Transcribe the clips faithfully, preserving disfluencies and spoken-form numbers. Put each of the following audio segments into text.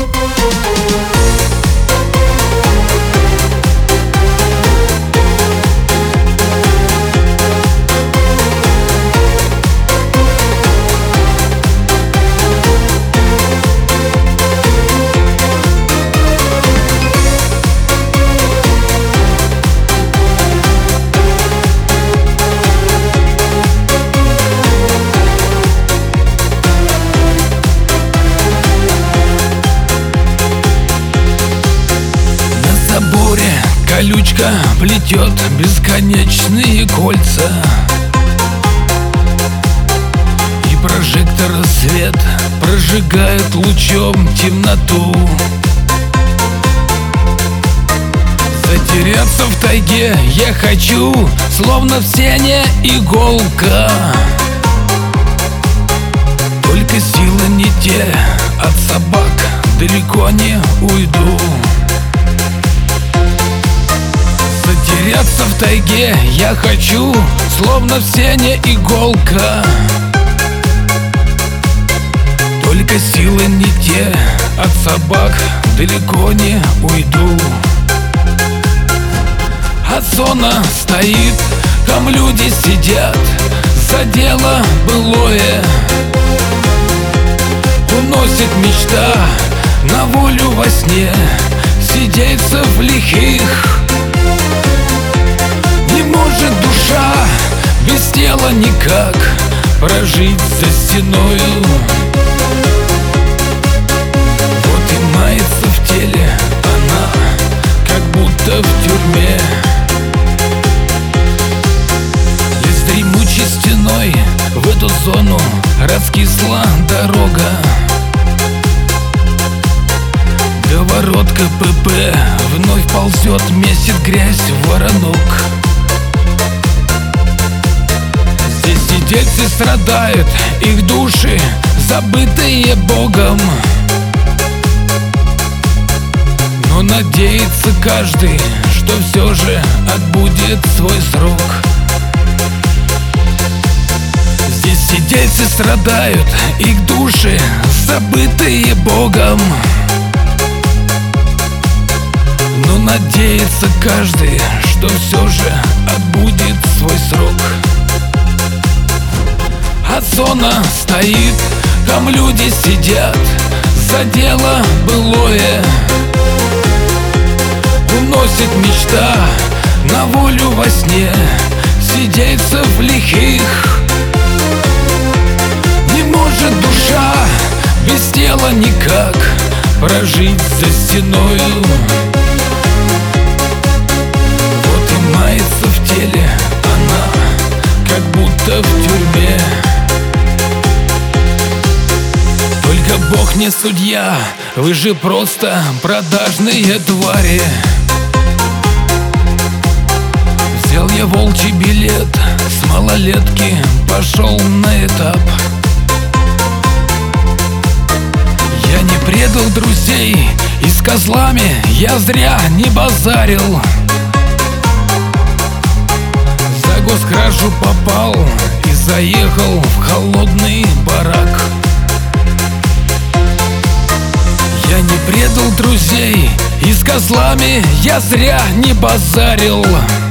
Колючка плетет бесконечные кольца, и прожектор свет прожигает лучом темноту. Затеряться в тайге я хочу, словно в сене иголка. Только силы не те, от собак далеко не уйду. Затеряться в тайге я хочу, словно в сене иголка. Только силы не те, от собак далеко не уйду. От зона стоит, там люди сидят, за дело былое. Уносит мечта на волю во сне сидельцев лихих. Не может душа без тела никак прожить за стеною. Вот и мается в теле она, как будто в тюрьме. Лес дремучей стеной, в эту зону раскисла дорога. До ворот ка пэ пэ вновь ползет, месит грязь воронок. Здесь сидельцы страдают, их души забытые Богом. Но надеется каждый, что все же отбудет свой срок. Здесь сидельцы страдают, их души забытые Богом. Но надеется каждый, что все же отбудет свой срок. А зона стоит, там люди сидят, за дело былое. Уносит мечта на волю во сне сидельцев лихих. Не может душа без тела никак прожить за стеною. Вот и мается в теле она, как будто в тюрьме. Только Бог не судья, вы же просто продажные твари. Взял я волчий билет, с малолетки пошел на этап. Я не предал друзей, и с козлами я зря не базарил. За госкражу попал и заехал в холодный барак. Я не предал друзей, и с козлами я зря не базарил.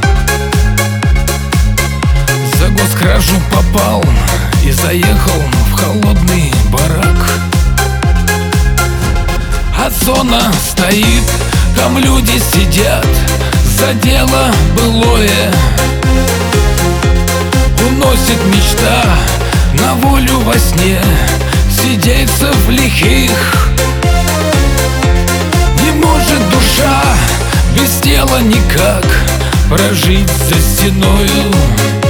За госкражу попал и заехал в холодный барак. А зона стоит, там люди сидят, за дело былое. Уносит мечта на волю во сне сидельцев лихих. Не может душа без тела никак прожить за стеною.